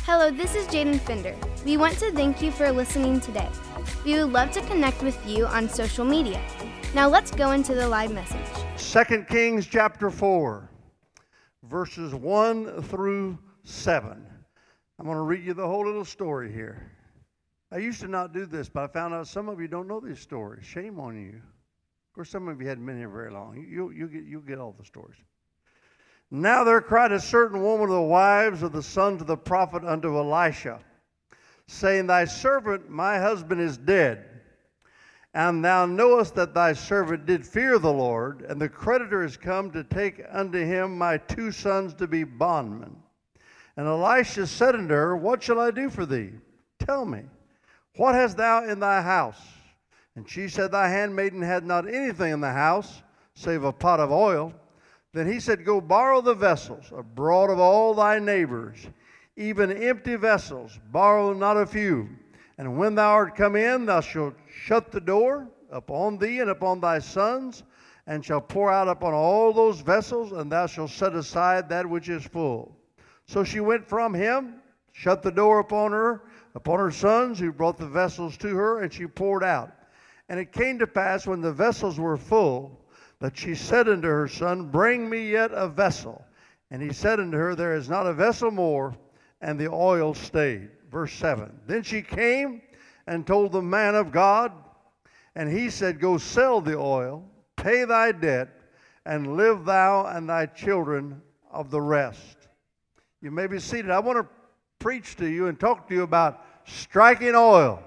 Hello, this is Jaden Fender. We want to thank you for listening today. We would love to connect with you on social media. Now let's go into the live message. 2 Kings chapter 4, verses 1 through 7. I'm going to read you the whole little story here. I used to not do this, but I found out some of you don't know these stories. Shame on you. Of course, some of you hadn't been here very long. You'll get all the stories. Now there cried a certain woman of the wives of the sons of the prophet unto Elisha, saying, Thy servant, my husband, is dead. And thou knowest that thy servant did fear the Lord, and the creditor is come to take unto him my 2 sons to be bondmen. And Elisha said unto her, What shall I do for thee? Tell me, what hast thou in thy house? And she said, Thy handmaiden had not anything in the house, save a pot of oil. Then he said, Go borrow the vessels abroad of all thy neighbors, even empty vessels, borrow not a few. And when thou art come in, thou shalt shut the door upon thee and upon thy sons, and shalt pour out upon all those vessels, and thou shalt set aside that which is full. So she went from him, shut the door upon her sons, who brought the vessels to her, and she poured out. And it came to pass, when the vessels were full, that she said unto her son, Bring me yet a vessel. And he said unto her, There is not a vessel more, and the oil stayed. Verse 7. Then she came and told the man of God, and he said, Go sell the oil, pay thy debt, and live thou and thy children of the rest. You may be seated. I want to preach to you and talk to you about striking oil.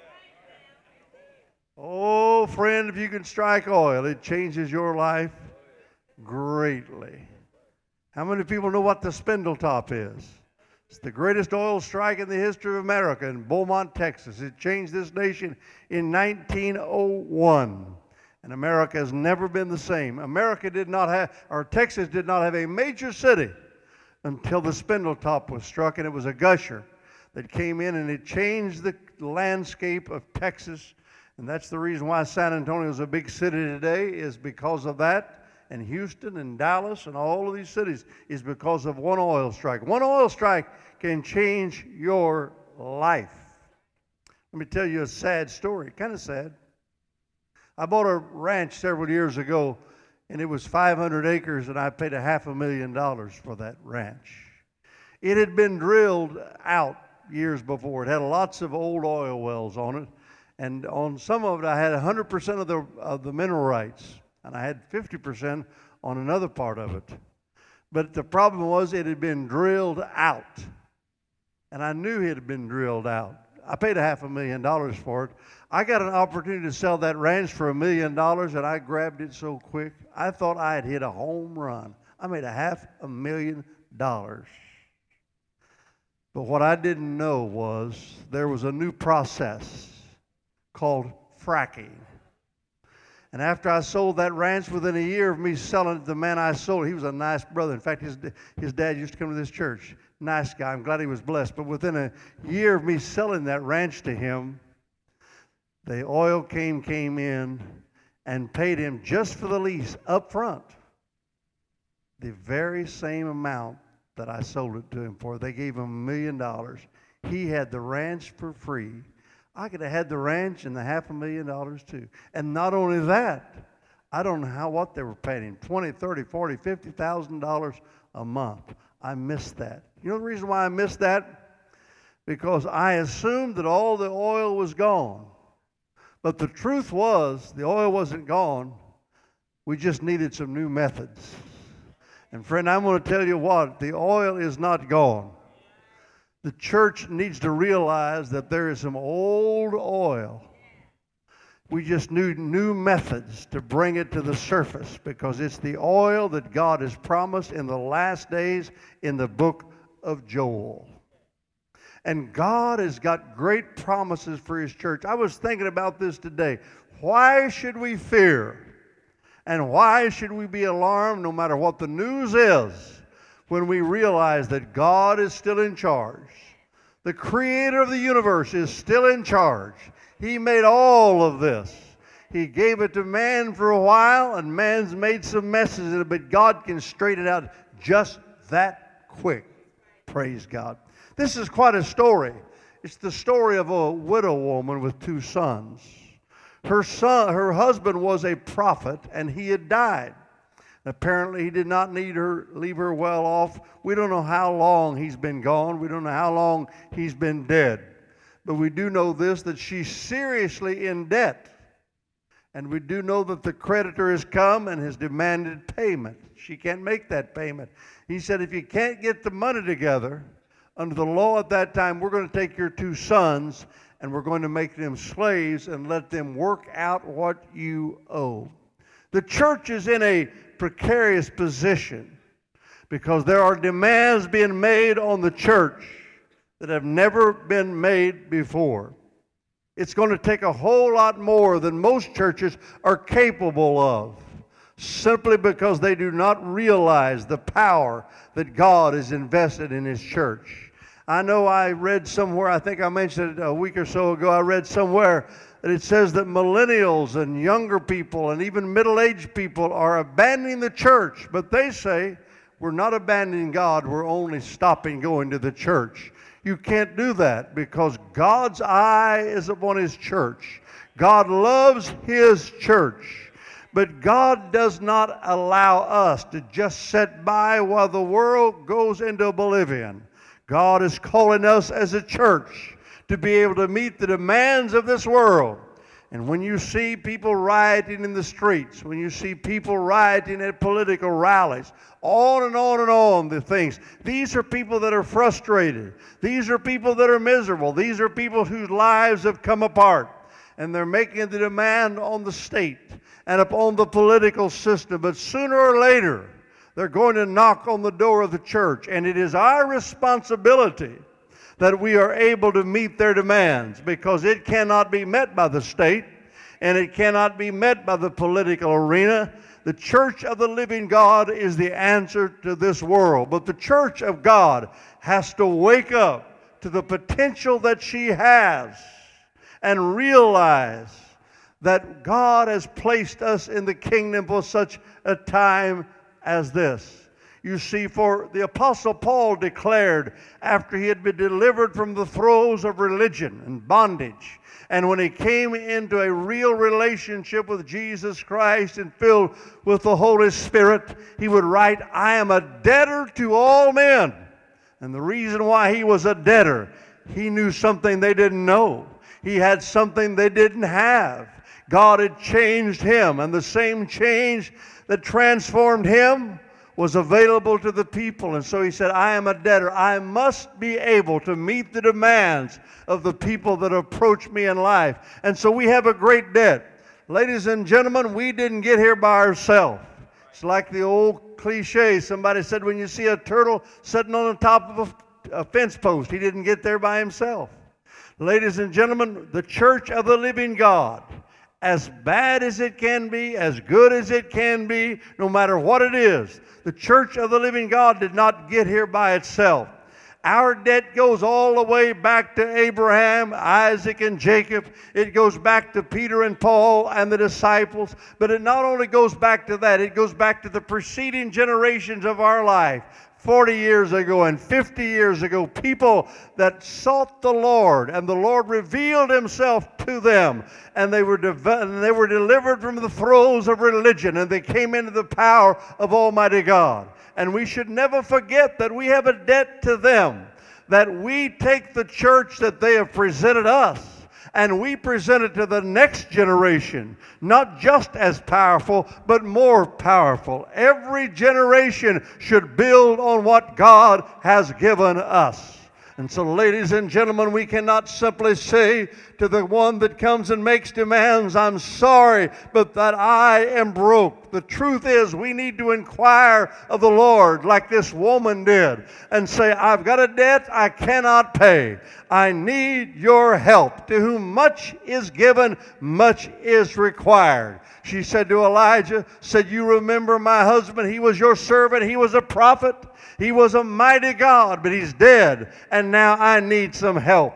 Oh, friend, if you can strike oil, it changes your life greatly. How many people know what the spindle top is? It's the greatest oil strike in the history of America in Beaumont, Texas. It changed this nation in 1901. And America has never been the same. Texas did not have a major city until the spindle top was struck, and it was a gusher that came in, and it changed the landscape of Texas. And that's the reason why San Antonio is a big city today, is because of that. And Houston and Dallas and all of these cities is because of one oil strike. One oil strike can change your life. Let me tell you a sad story, kind of sad. I bought a ranch several years ago, and it was 500 acres, and I paid $500,000 for that ranch. It had been drilled out years before. It had lots of old oil wells on it. And on some of it, I had 100% of the mineral rights, and I had 50% on another part of it. But the problem was it had been drilled out, and I knew it had been drilled out. I paid $500,000 for it. I got an opportunity to sell that ranch for $1 million, and I grabbed it so quick. I thought I had hit a home run. I made $500,000. But what I didn't know was there was a new process called fracking. And after I sold that ranch, within a year of me selling it, the man I sold, he was a nice brother. In fact, his dad used to come to this church. Nice guy. I'm glad he was blessed. But within a year of me selling that ranch to him, the oil came in and paid him just for the lease up front the very same amount that I sold it to him for. They gave him $1 million. He had the ranch for free. I could have had the ranch and the $500,000 too. And not only that, I don't know what they were paying him, $20,000, $30,000, $40,000, $50,000 a month. I missed that. You know the reason why I missed that? Because I assumed that all the oil was gone. But the truth was, the oil wasn't gone. We just needed some new methods. And friend, I'm going to tell you what, the oil is not gone. The church needs to realize that there is some old oil. We just need new methods to bring it to the surface, because it's the oil that God has promised in the last days in the book of Joel. And God has got great promises for His church. I was thinking about this today. Why should we fear? And why should we be alarmed no matter what the news is, when we realize that God is still in charge? The creator of the universe is still in charge. He made all of this. He gave it to man for a while, and man's made some messes in it, but God can straighten it out just that quick. Praise God. This is quite a story. It's the story of a widow woman with 2 sons. Her husband was a prophet, and he had died. Apparently, he did not leave her well off. We don't know how long he's been gone. We don't know how long he's been dead. But we do know this, that she's seriously in debt. And we do know that the creditor has come and has demanded payment. She can't make that payment. He said, if you can't get the money together, under the law at that time, we're going to take your 2 sons and we're going to make them slaves and let them work out what you owe. The church is in a precarious position because there are demands being made on the church that have never been made before. It's going to take a whole lot more than most churches are capable of, simply because they do not realize the power that God has invested in His church. I know I read somewhere, I think I mentioned it a week or so ago, I read somewhere that it says that millennials and younger people and even middle-aged people are abandoning the church, but they say, we're not abandoning God, we're only stopping going to the church. You can't do that because God's eye is upon His church. God loves His church. But God does not allow us to just sit by while the world goes into oblivion. God is calling us as a church to be able to meet the demands of this world. And when you see people rioting in the streets, when you see people rioting at political rallies, on and on and on the things, these are people that are frustrated. These are people that are miserable. These are people whose lives have come apart. And they're making the demand on the state and upon the political system. But sooner or later, they're going to knock on the door of the church. And it is our responsibility that we are able to meet their demands, because it cannot be met by the state and it cannot be met by the political arena. The church of the living God is the answer to this world. But the church of God has to wake up to the potential that she has and realize that God has placed us in the kingdom for such a time as this. You see, for the Apostle Paul declared after he had been delivered from the throes of religion and bondage, and when he came into a real relationship with Jesus Christ and filled with the Holy Spirit, he would write, I am a debtor to all men. And the reason why he was a debtor, he knew something they didn't know. He had something they didn't have. God had changed him, and the same change that transformed him was available to the people. And so he said, I am a debtor. I must be able to meet the demands of the people that approach me in life. And so we have a great debt. Ladies and gentlemen, we didn't get here by ourselves. It's like the old cliche. Somebody said, when you see a turtle sitting on the top of a fence post, he didn't get there by himself. Ladies and gentlemen, the church of the living God, as bad as it can be, as good as it can be, no matter what it is, the church of the living God did not get here by itself. Our debt goes all the way back to Abraham, Isaac, and Jacob. It goes back to Peter and Paul and the disciples. But it not only goes back to that, it goes back to the preceding generations of our life. 40 years ago and 50 years ago, people that sought the Lord, and the Lord revealed Himself to them, and they were delivered from the throes of religion, and they came into the power of Almighty God. And we should never forget that we have a debt to them, that we take the church that they have presented us, and we present it to the next generation, not just as powerful, but more powerful. Every generation should build on what God has given us. And so, ladies and gentlemen, we cannot simply say to the one that comes and makes demands, I'm sorry, but that I am broke. The truth is, we need to inquire of the Lord like this woman did and say, I've got a debt I cannot pay. I need your help. To whom much is given, much is required. She said to Elijah, said, you remember my husband? He was your servant. He was a prophet. He was a mighty God, but he's dead, and now I need some help.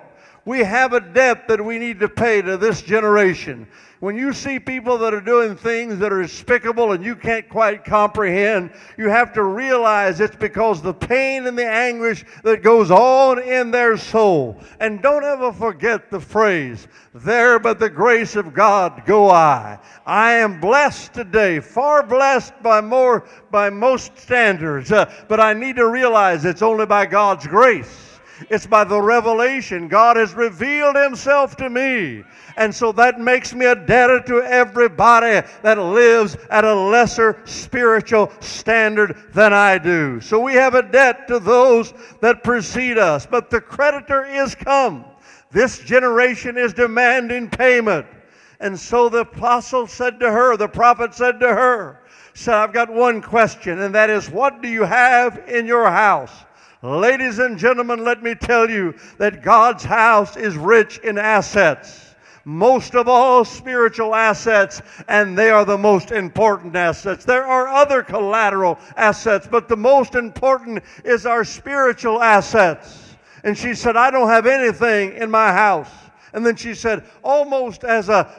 We have a debt that we need to pay to this generation. When you see people that are doing things that are despicable and you can't quite comprehend, you have to realize it's because the pain and the anguish that goes on in their soul. And don't ever forget the phrase, there but the grace of God go I. I am blessed today, far blessed by most standards, but I need to realize it's only by God's grace. It's by the revelation. God has revealed Himself to me. And so that makes me a debtor to everybody that lives at a lesser spiritual standard than I do. So we have a debt to those that precede us. But the creditor is come. This generation is demanding payment. And so the apostle said to her, the prophet said to her, I've got one question, and that is, what do you have in your house? Ladies and gentlemen, let me tell you that God's house is rich in assets. Most of all, spiritual assets, and they are the most important assets. There are other collateral assets, but the most important is our spiritual assets. And she said, I don't have anything in my house. And then she said, almost as a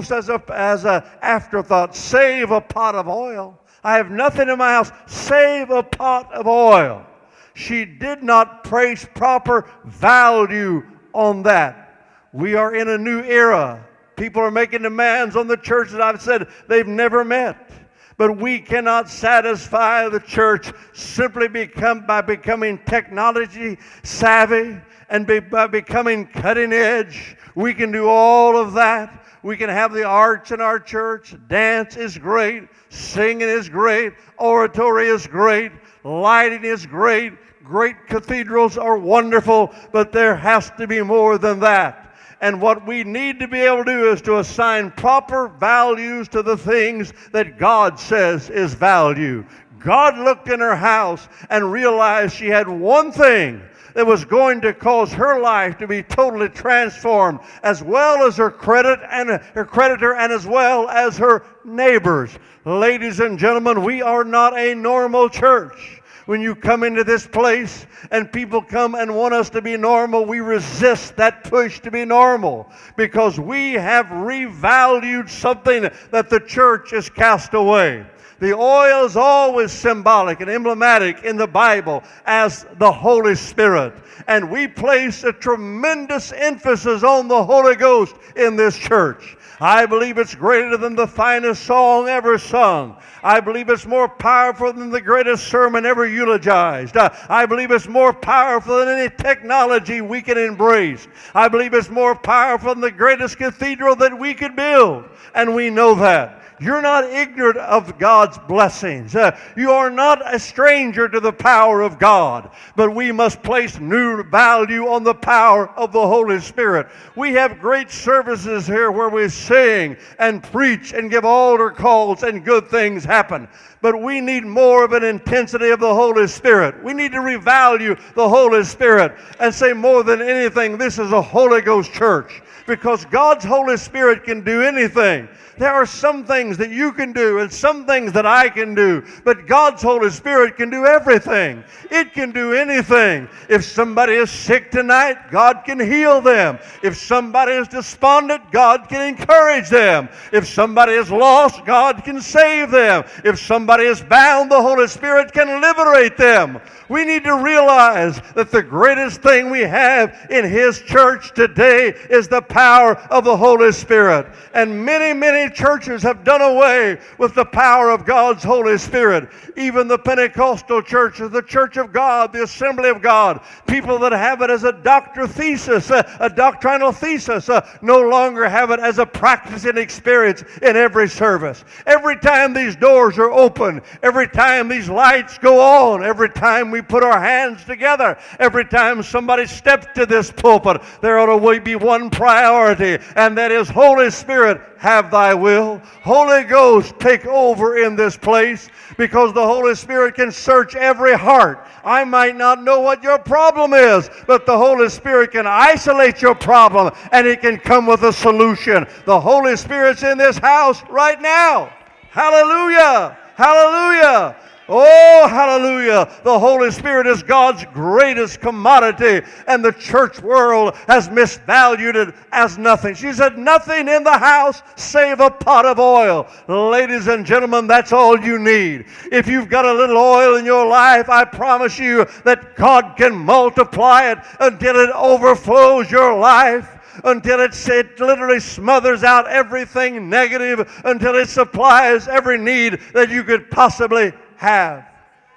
afterthought, save a pot of oil. I have nothing in my house, save a pot of oil. She did not place proper value on that. We are in a new era. People are making demands on the church that I've said they've never met. But we cannot satisfy the church simply by becoming technology savvy and by becoming cutting edge. We can do all of that. We can have the arts in our church. Dance is great. Singing is great. Oratory is great. Lighting is great. Great cathedrals are wonderful, but there has to be more than that. And what we need to be able to do is to assign proper values to the things that God says is value. God looked in her house and realized she had one thing that was going to cause her life to be totally transformed, as well as her creditor and as well as her neighbors. Ladies and gentlemen, we are not a normal church. When you come into this place and people come and want us to be normal, we resist that push to be normal because we have revalued something that the church has cast away. The oil is always symbolic and emblematic in the Bible as the Holy Spirit. And we place a tremendous emphasis on the Holy Ghost in this church. I believe it's greater than the finest song ever sung. I believe it's more powerful than the greatest sermon ever eulogized. I believe it's more powerful than any technology we can embrace. I believe it's more powerful than the greatest cathedral that we could build. And we know that. You're not ignorant of God's blessings. You are not a stranger to the power of God. But we must place new value on the power of the Holy Spirit. We have great services here where we sing and preach and give altar calls and good things happen. But we need more of an intensity of the Holy Spirit. We need to revalue the Holy Spirit and say more than anything, this is a Holy Ghost church. Because God's Holy Spirit can do anything. There are some things that you can do and some things that I can do. But God's Holy Spirit can do everything. It can do anything. If somebody is sick tonight, God can heal them. If somebody is despondent, God can encourage them. If somebody is lost, God can save them. If somebody is bound, the Holy Spirit can liberate them. We need to realize that the greatest thing we have in His church today is the power of the Holy Spirit. And many churches have done away with the power of God's Holy Spirit. Even the Pentecostal churches, the Church of God, the Assembly of God, people that have it as a doctrinal thesis, no longer have it as a practicing experience in every service. Every time these doors are open, every time these lights go on, every time we put our hands together, every time somebody steps to this pulpit, there ought to be one priority, and that is, Holy Spirit, have thy will. Holy Ghost, take over in this place, because the Holy Spirit can search every heart. I might not know what your problem is, but the Holy Spirit can isolate your problem, and it can come with a solution. The Holy Spirit's in this house right now. Hallelujah! Hallelujah! Oh, hallelujah. The Holy Spirit is God's greatest commodity, and the church world has misvalued it as nothing. She said, nothing in the house save a pot of oil. Ladies and gentlemen, that's all you need. If you've got a little oil in your life, I promise you that God can multiply it until it overflows your life, until it literally smothers out everything negative, until it supplies every need that you could possibly have.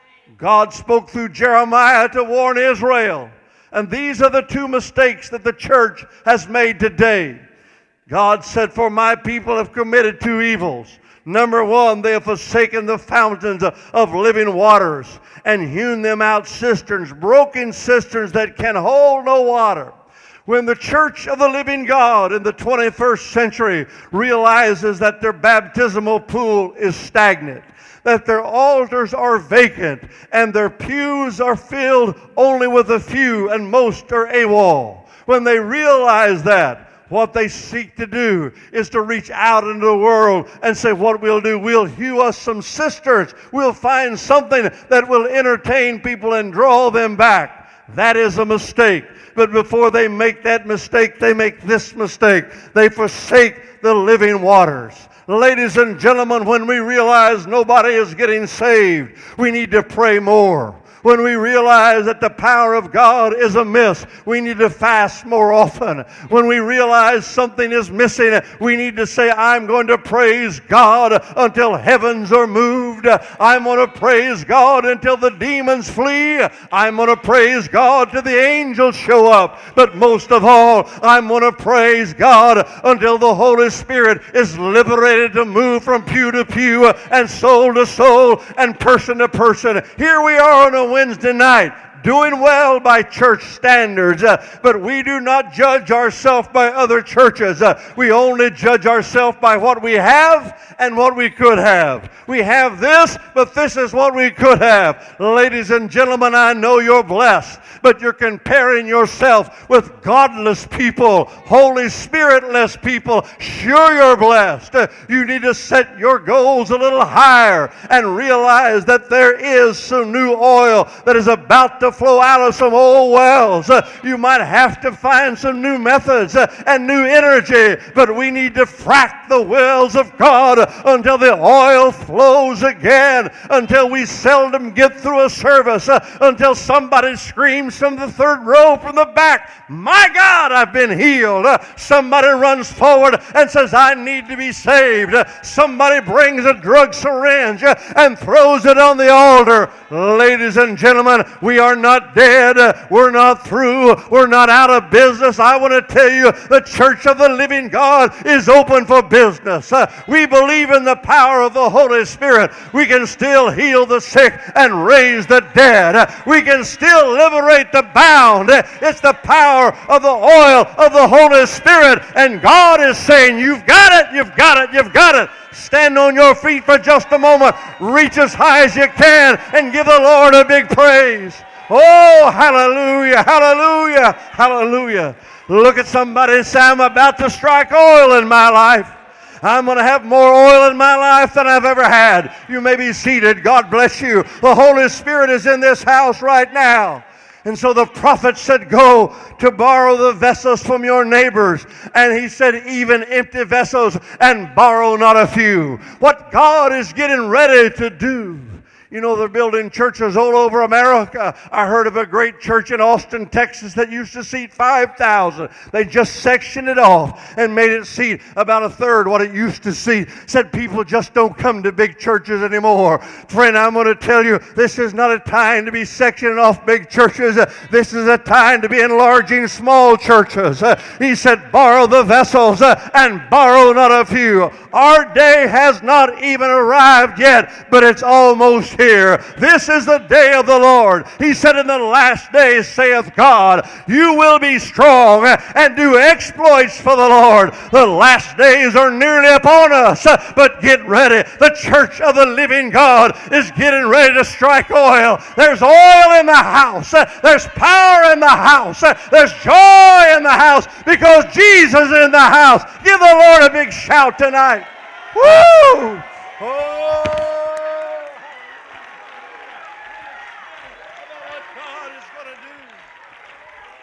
God spoke through Jeremiah to warn Israel, and these are the two mistakes that the church has made today. God said, for my people have committed two evils. Number one, they have forsaken the fountains of living waters and hewn them out cisterns, broken cisterns that can hold no water. When the church of the living God in the 21st century realizes that their baptismal pool is stagnant, that their altars are vacant, and their pews are filled only with a few, and most are AWOL. When they realize that, what they seek to do is to reach out into the world and say, what we'll do, we'll hew us some cisterns. We'll find something that will entertain people and draw them back. That is a mistake. But before they make that mistake, they make this mistake. They forsake the living waters. Ladies and gentlemen, when we realize nobody is getting saved, we need to pray more. When we realize that the power of God is amiss, we need to fast more often. When we realize something is missing, we need to say, I'm going to praise God until heavens are moved. I'm going to praise God until the demons flee. I'm going to praise God till the angels show up. But most of all, I'm going to praise God until the Holy Spirit is liberated to move from pew to pew and soul to soul and person to person. Here we are on a Wednesday night, doing well by church standards, but we do not judge ourselves by other churches. We only judge ourselves by what we have and what we could have. We have this, but this is what we could have. Ladies and gentlemen, I know you're blessed, but you're comparing yourself with godless people, Holy Spirit-less people. Sure, you're blessed. You need to set your goals a little higher and realize that there is some new oil that is about to flow out of some old wells. You might have to find some new methods and new energy, but we need to frack the wells of God until the oil flows again, until we seldom get through a service, until somebody screams from the third row from the back, my God, I've been healed. Somebody runs forward and says, I need to be saved. Somebody brings a drug syringe and throws it on the altar. Ladies and gentlemen, we are not dead. We're not through. We're not out of business. I want to tell you, the church of the living God is open for business. We believe in the power of the Holy Spirit. We can still heal the sick and raise the dead. We can still liberate the bound. It's the power of the oil of the Holy Spirit. And God is saying, you've got it, you've got it, you've got it. Stand on your feet for just a moment. Reach as high as you can and give the Lord a big praise. Oh, hallelujah, hallelujah, hallelujah. Look at somebody and say, I'm about to strike oil in my life. I'm going to have more oil in my life than I've ever had. You may be seated. God bless you. The Holy Spirit is in this house right now. And so the prophet said, go to borrow the vessels from your neighbors. And he said, even empty vessels, and borrow not a few. What God is getting ready to do. You know, they're building churches all over America. I heard of a great church in Austin, Texas that used to seat 5,000. They just sectioned it off and made it seat about a third what it used to seat. Said people just don't come to big churches anymore. Friend, I'm going to tell you, this is not a time to be sectioning off big churches. This is a time to be enlarging small churches. He said, borrow the vessels and borrow not a few. Our day has not even arrived yet, but it's almost here. This is the day of the Lord. He said, in the last days, saith God, you will be strong and do exploits for the Lord. The last days are nearly upon us, but get ready. The church of the living God is getting ready to strike oil. There's oil in the house. There's power in the house. There's joy in the house because Jesus is in the house. Give the Lord a big shout tonight. Woo! Oh!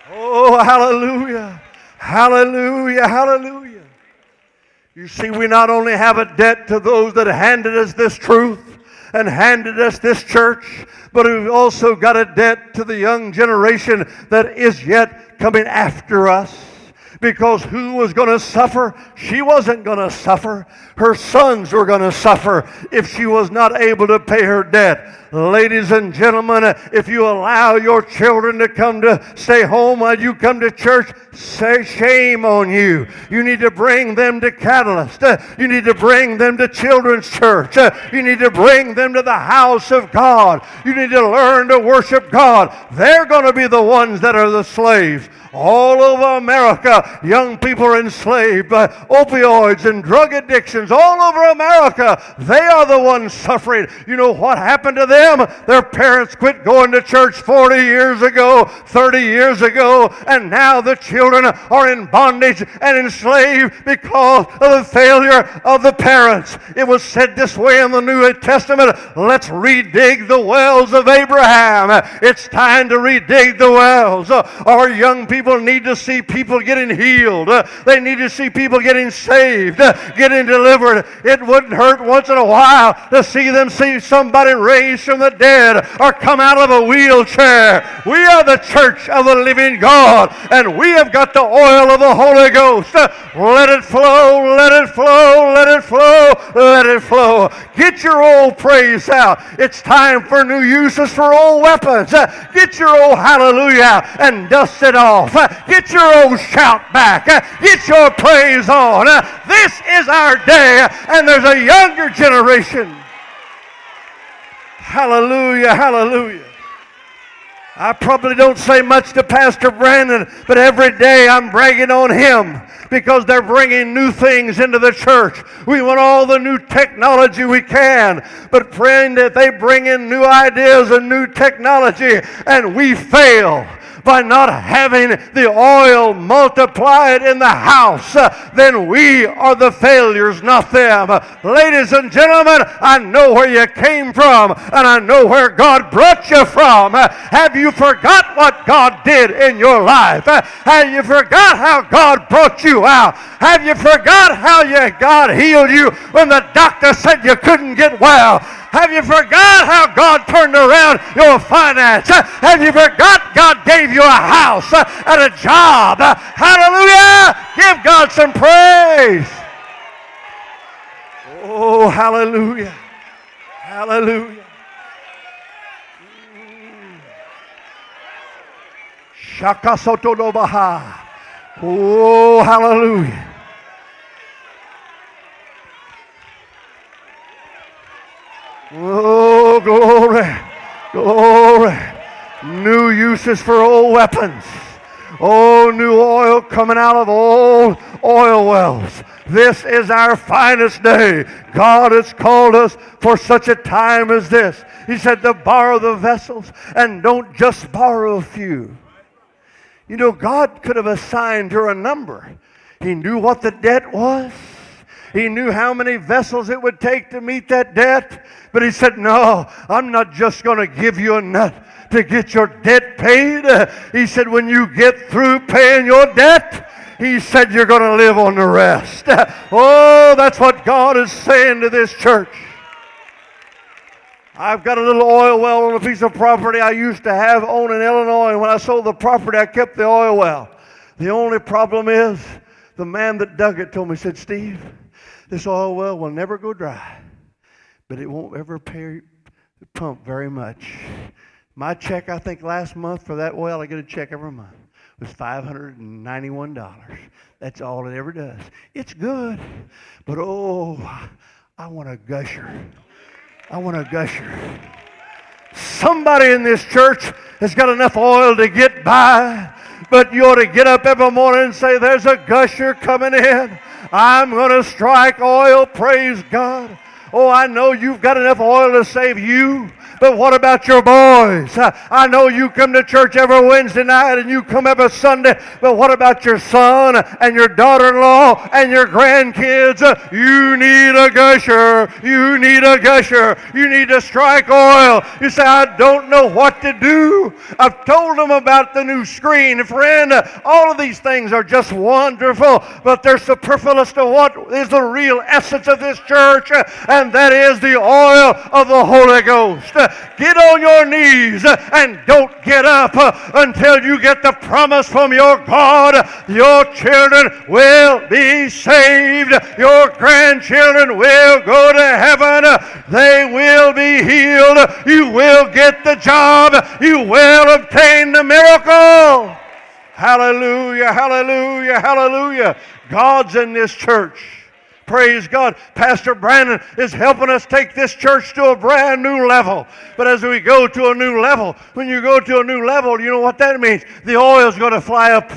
Oh, hallelujah. Hallelujah. Hallelujah. You see, we not only have a debt to those that handed us this truth and handed us this church, but we've also got a debt to the young generation that is yet coming after us. Because who was going to suffer? She wasn't going to suffer. Her sons were going to suffer if she was not able to pay her debt. Ladies and gentlemen, if you allow your children to stay home while you come to church, say shame on you. You need to bring them to Catalyst. You need to bring them to Children's Church. You need to bring them to the house of God. You need to learn to worship God. They're going to be the ones that are the slaves. All over America, young people are enslaved by opioids and drug addictions. All over America, they are the ones suffering. You know what happened to them? Their parents quit going to church 40 years ago, 30 years ago, and now the children are in bondage and enslaved because of the failure of the parents. It was said this way in the New Testament, let's redig the wells of Abraham. It's time to redig the wells. Our young people need to see people getting healed. They need to see people getting saved, getting delivered. It wouldn't hurt once in a while to see somebody raised from the dead or come out of a wheelchair. We are the church of the living God, and we have got the oil of the Holy Ghost. Let it flow, let it flow, let it flow, let it flow. Get your old praise out. It's time for new uses for old weapons. Get your old hallelujah out and dust it off. Get your old shout back. Get your praise on. This is our day, and there's a younger generation. Hallelujah, hallelujah. I probably don't say much to Pastor Brandon, but every day I'm bragging on him because they're bringing new things into the church. We want all the new technology we can, but praying that they bring in new ideas and new technology, and we fail by not having the oil multiplied in the house, then we are the failures, not them. Ladies and gentlemen, I know where you came from, and I know where God brought you from. Have you forgot what God did in your life? Have you forgot how God brought you out? Have you forgot how God healed you when the doctor said you couldn't get well? Have you forgot how God turned around your finance? Have you forgot God gave you a house and a job? Hallelujah! Give God some praise. Oh, hallelujah. Hallelujah. Shakasotodobaha. Oh, hallelujah. Oh, glory, glory. New uses for old weapons. Oh, new oil coming out of old oil wells. This is our finest day. God has called us for such a time as this. He said to borrow the vessels, and don't just borrow a few. You know, God could have assigned her a number. He knew what the debt was. He knew how many vessels it would take to meet that debt. But he said, no, I'm not just going to give you enough to get your debt paid. He said, when you get through paying your debt, he said, you're going to live on the rest. Oh, that's what God is saying to this church. I've got a little oil well on a piece of property I used to own in Illinois. And when I sold the property, I kept the oil well. The only problem is, the man that dug it told me, said, Steve, this oil well will never go dry, but it won't ever pump very much. My check, I think last month for that oil, I get a check every month, was $591. That's all it ever does. It's good, but oh, I want a gusher. I want a gusher. Somebody in this church has got enough oil to get by, but you ought to get up every morning and say, there's a gusher coming in. I'm going to strike oil, praise God. Oh, I know you've got enough oil to save you, But what about your boys? I know you come to church every Wednesday night and you come every Sunday, but what about your son and your daughter-in-law and your grandkids? You need a gusher. You need a gusher. You need to strike oil. You say, I don't know what to do. I've told them about the new screen. Friend, all of these things are just wonderful, but they're superfluous to what is the real essence of this church, and that is the oil of the Holy Ghost. Get on your knees and don't get up until you get the promise from your God. Your children will be saved. Your grandchildren will go to heaven. They will be healed. You will get the job. You will obtain the miracle. Hallelujah, hallelujah, hallelujah. God's in this church. Praise God. Pastor Brandon is helping us take this church to a brand new level. But as we go to a new level, when you go to a new level, you know what that means? The oil is going to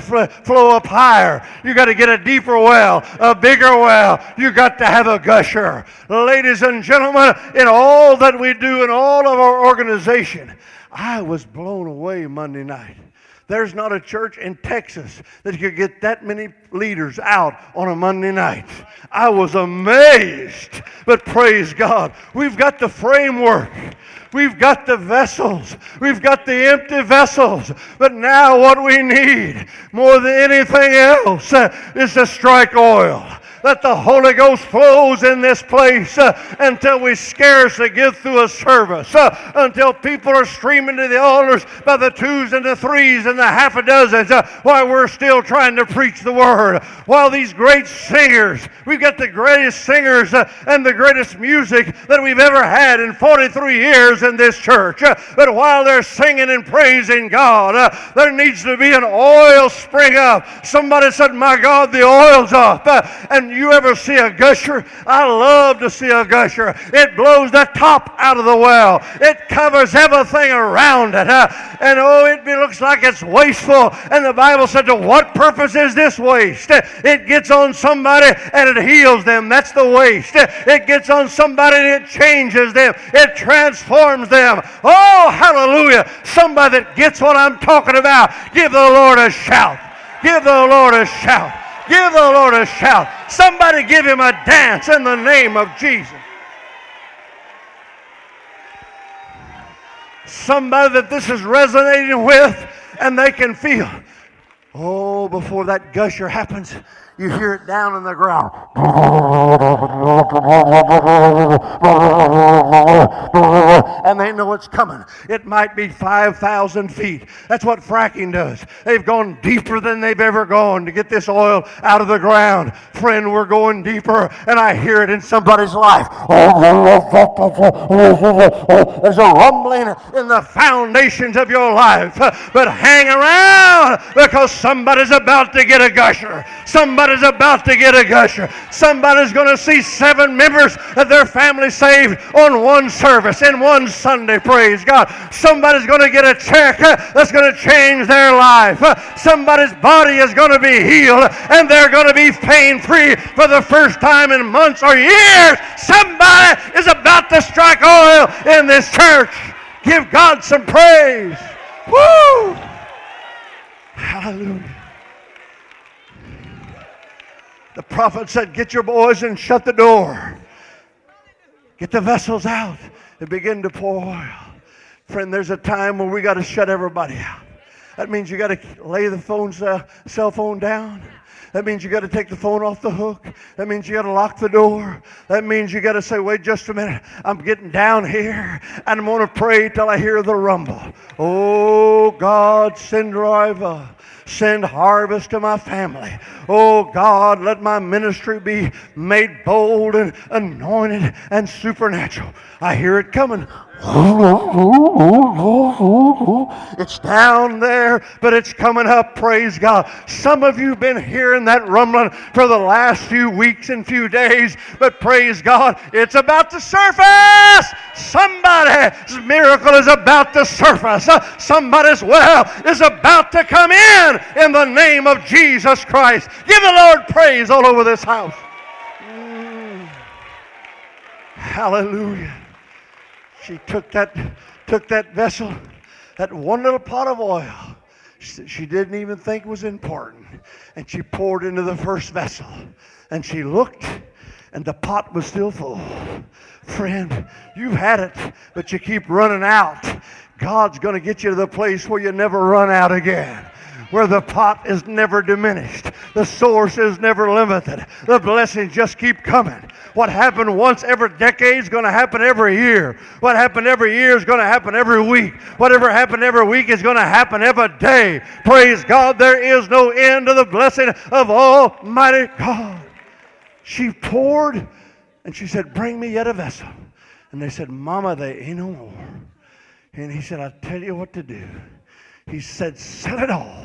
flow up higher. You got to get a deeper well, a bigger well. You got to have a gusher. Ladies and gentlemen, in all that we do in all of our organization, I was blown away Monday night. There's not a church in Texas that could get that many leaders out on a Monday night. I was amazed. But praise God, we've got the framework. We've got the vessels. We've got the empty vessels. But now what we need more than anything else is to strike oil. That the Holy Ghost flows in this place until we scarcely get through a service, until people are streaming to the altars by the twos and the threes and the half a dozens while we're still trying to preach the Word. While these great singers, we've got the greatest singers and the greatest music that we've ever had in 43 years in this church. But while they're singing and praising God, there needs to be an oil spring up. Somebody said, my God, the oil's up. And you ever see a gusher? I love to see a gusher. It blows the top out of the well. It covers everything around it. And it looks like it's wasteful. And the Bible said, to what purpose is this waste? It gets on somebody and it heals them. That's the waste. It gets on somebody and it changes them. It transforms them. Oh, hallelujah. Somebody that gets what I'm talking about. Give the Lord a shout. Give the Lord a shout. Give the Lord a shout. Somebody give him a dance in the name of Jesus. Somebody that this is resonating with and they can feel. Oh, before that gusher happens, you hear it down in the ground. And they know it's coming. It might be 5,000 feet. That's what fracking does. They've gone deeper than they've ever gone to get this oil out of the ground. Friend, we're going deeper, and I hear it in somebody's life. There's a rumbling in the foundations of your life. But hang around, because somebody's about to get a gusher. Somebody's about to get a gusher. Somebody's going to see 7 members of their family saved on one service, in one Sunday, praise God. Somebody's going to get a check that's going to change their life. Somebody's body is going to be healed, and they're going to be pain-free for the first time in months or years. Somebody is about to strike oil in this church. Give God some praise. Woo! Hallelujah. The prophet said, get your boys and shut the door. Get the vessels out and begin to pour oil. Friend, there's a time when we got to shut everybody out. That means you got to lay the cell phone down. That means you got to take the phone off the hook. That means you got to lock the door. That means you got to say, wait just a minute. I'm getting down here, and I'm going to pray till I hear the rumble. Oh, God, send revival. Send harvest to my family. Oh, God, let my ministry be made bold and anointed and supernatural. I hear it coming. It's down there, but it's coming up, praise God. Some of you have been hearing that rumbling for the last few weeks and few days, but praise God, it's about to surface. Somebody's miracle is about to surface. Somebody's well is about to come in the name of Jesus Christ. Give the Lord praise all over this house. Hallelujah. She took that vessel, that one little pot of oil she didn't even think was important, and she poured into the first vessel. And she looked, and the pot was still full. Friend, you've had it, but you keep running out. God's going to get you to the place where you never run out again, where the pot is never diminished. The source is never limited. The blessings just keep coming. What happened once every decade is going to happen every year. What happened every year is going to happen every week. Whatever happened every week is going to happen every day. Praise God, there is no end to the blessing of Almighty God. She poured, and she said, bring me yet a vessel. And they said, Mama, they ain't no more. And he said, I'll tell you what to do. He said, sell it all,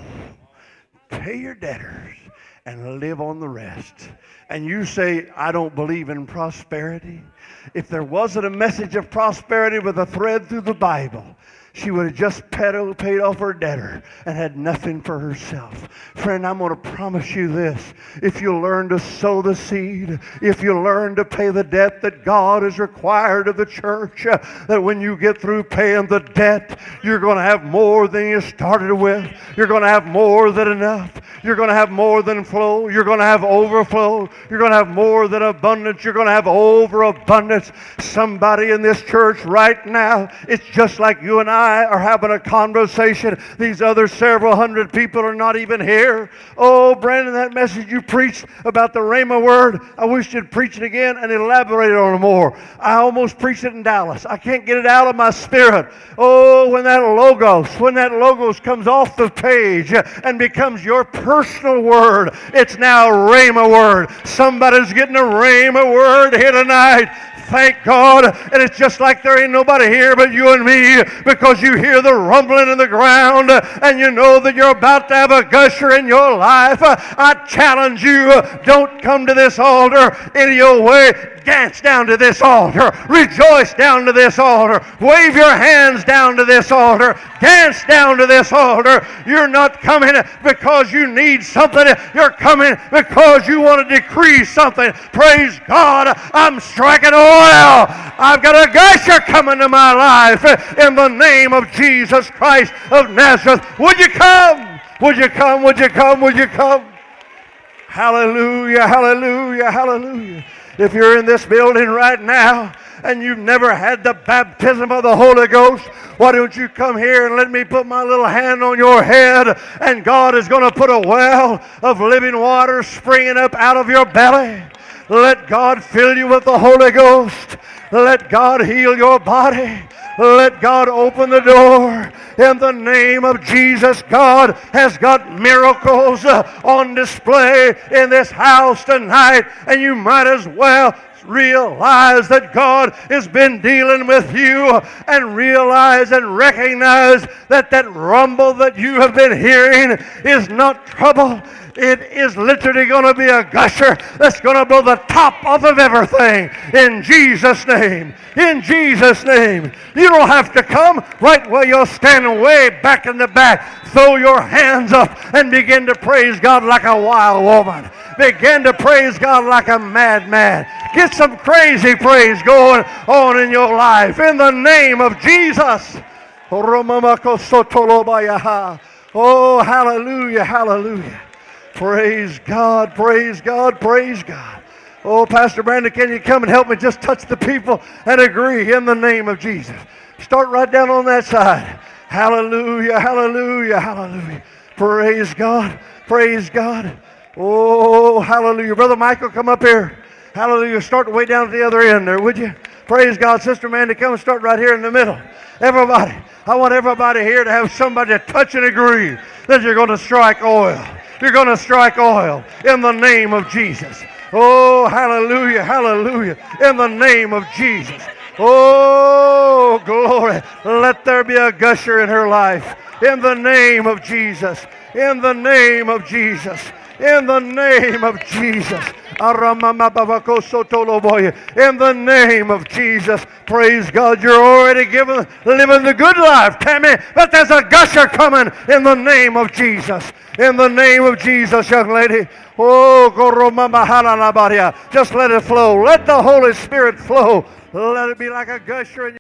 pay your debtors, and live on the rest. And you say, I don't believe in prosperity. If there wasn't a message of prosperity with a thread through the Bible, she would have just paid off her debtor and had nothing for herself. Friend, I'm going to promise you this. If you learn to sow the seed, if you learn to pay the debt that God has required of the church, that when you get through paying the debt, you're going to have more than you started with. You're going to have more than enough. You're going to have more than flow. You're going to have overflow. You're going to have more than abundance. You're going to have overabundance. Somebody in this church right now, it's just like you and I are having a conversation. These other several hundred people are not even here. Oh, Brandon, that message you preached about the Rhema word, I wish you'd preach it again and elaborate on it more. I almost preached it in Dallas. I can't get it out of my spirit. Oh, when that logos comes off the page and becomes your personal word, it's now a Rhema word. Somebody's getting a Rhema word here tonight. Thank God. And it's just like there ain't nobody here but you and me, because you hear the rumbling in the ground and you know that you're about to have a gusher in your life. I challenge you, don't come to this altar any old way. Dance down to this altar. Rejoice down to this altar. Wave your hands down to this altar. Dance down to this altar. You're not coming because you need something. You're coming because you want to decree something. Praise God. I'm striking oil. I've got a gusher coming to my life in the name of Jesus Christ of Nazareth. Would you come? Would you come? Would you come? Would you come? Hallelujah, hallelujah, hallelujah. If you're in this building right now and you've never had the baptism of the Holy Ghost, why don't you come here and let me put my little hand on your head, and God is going to put a well of living water springing up out of your belly. Let God fill you with the Holy Ghost. Let God heal your body. Let God open the door. In the name of Jesus, God has got miracles on display in this house tonight, and you might as well realize that God has been dealing with you, and realize and recognize that that rumble that you have been hearing is not trouble. It is literally going to be a gusher that's going to blow the top off of everything in Jesus' name. In Jesus' name. You don't have to come right where you're standing way back in the back. Throw your hands up and begin to praise God like a wild woman. Begin to praise God like a madman. Get some crazy praise going on in your life in the name of Jesus. Oh, hallelujah, hallelujah. Praise God, praise God, praise God. Oh, Pastor Brandon, can you come and help me just touch the people and agree in the name of Jesus? Start right down on that side. Hallelujah, hallelujah, hallelujah. Praise God, praise God. Oh, hallelujah. Brother Michael, come up here. Hallelujah. Start way down at the other end there, would you? Praise God. Sister Mandy, come and start right here in the middle. Everybody, I want everybody here to have somebody to touch and agree that you're going to strike oil. You're going to strike oil in the name of Jesus. Oh, hallelujah, hallelujah. In the name of Jesus. Oh, glory. Let there be a gusher in her life. In the name of Jesus. In the name of Jesus. In the name of Jesus. In the name of Jesus. Praise God. You're already living the good life, Tammy. But there's a gusher coming in the name of Jesus. In the name of Jesus, young lady. Oh, just let it flow. Let the Holy Spirit flow. Let it be like a gusher in